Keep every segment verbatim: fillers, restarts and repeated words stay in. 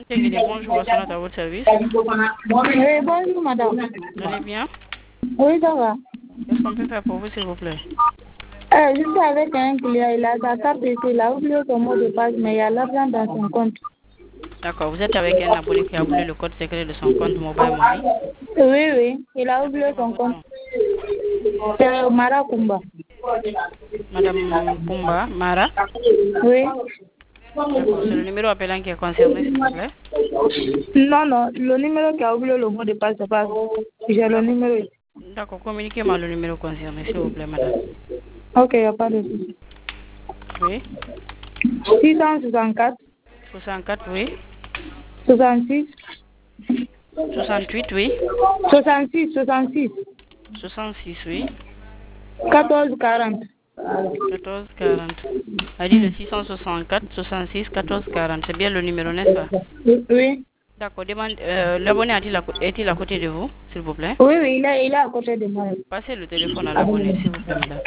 Guinée, bonjour, à à votre service. Oui, bonjour madame. Vous allez bien? Oui, ça va. Qu'est-ce qu'on peut faire pour vous, s'il vous plaît? Euh, je suis avec un client, il a sa carte ici, il a oublié son mot de passe, mais il y a l'argent dans son compte. D'accord, vous êtes avec un abonné qui a oublié le code secret de son compte Mobile Money. Oui, oui, il a oublié Répétez-moi son votre compte. nom. C'est Mara Kumba. Madame Kumba, Mara. Oui. D'accord, c'est le numéro appelant qui est concerné, s'il vous plaît. Non, non, le numéro qui a oublié le mot de passe, c'est pas. J'ai le numéro ici. D'accord, communiquez-moi le numéro concerné, s'il vous plaît, madame. Ok, il n'y a pas de souci. Oui. six cent soixante-quatre. soixante-quatre, oui. soixante-six. soixante-huit, oui. soixante-six, soixante-six. soixante-six, oui. quatorze quarante. quatorze quarante. A dit le six cent soixante-quatre, soixante-six, quatorze quarante. C'est bien le numéro, n'est-ce pas? Oui. D'accord, demande, euh, l'abonné est-il à, est-il à côté de vous, s'il vous plaît? Oui, oui, il est, il est à côté de moi. Passez le téléphone à l'abonné, s'il vous plaît, madame.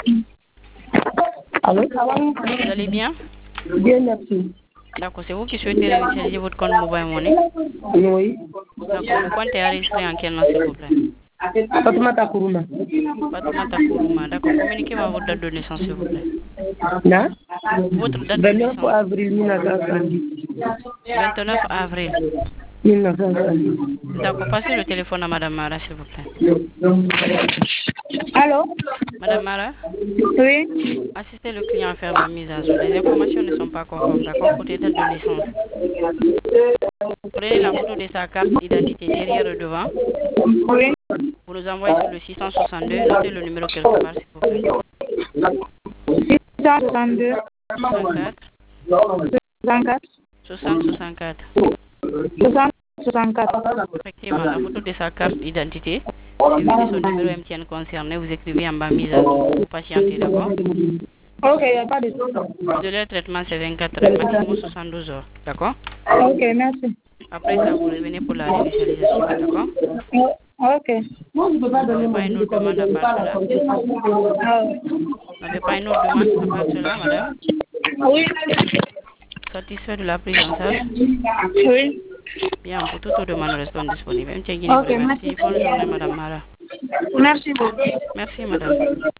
Allô? Vous allez bien? Bien, merci. D'accord, c'est vous qui souhaitez réinitialiser votre compte Mobile Money? Oui. D'accord, le compte est enregistré en quel nom, s'il vous plaît? Fatoumata Kourouma. Fatoumata Kourouma. D'accord, communiquez-moi votre date de naissance, s'il vous plaît. Là? Votre date de vingt-neuf naissance. avril mille neuf cent soixante-dix. vingt-neuf avril. mille neuf cent soixante-dix. D'accord, passez le téléphone à Madame Mara, s'il vous plaît. Allô? Madame Mara? Oui. Assistez le client à faire la mise à jour. Les informations ne sont pas conformes, d'accord? Côté date de naissance. Prenez la photo de sa carte d'identité derrière et devant. Oui. Vous nous envoyez sur le six cent soixante-deux. Notez le numéro quelque part, s'il vous plaît. six cent soixante-deux. soixante-quatre. soixante-quatre. soixante soixante-quatre. soixante soixante-quatre. Effectivement, la photo de sa carte d'identité. Suivi de son numéro M T N concerné, vous écrivez en bas mise à jour. Vous patientez, d'accord? Ok, il n'y a pas de souci. De leur traitement, c'est vingt-quatre heures, maximum soixante-douze heures, d'accord? Ok, merci. Après ça, vous revenez pour la réinitialisation, d'accord? Ok. Vous n'avez pas une autre demande à part cela? Vous n'avez pas une autre demande à part cela, madame? Oui. Satisfait de la prise en charge? Oui. Bien, pour toute autre demande, nous restons disponibles. Ok, merci. Bonne journée, madame Mara. Merci beaucoup. Merci, madame.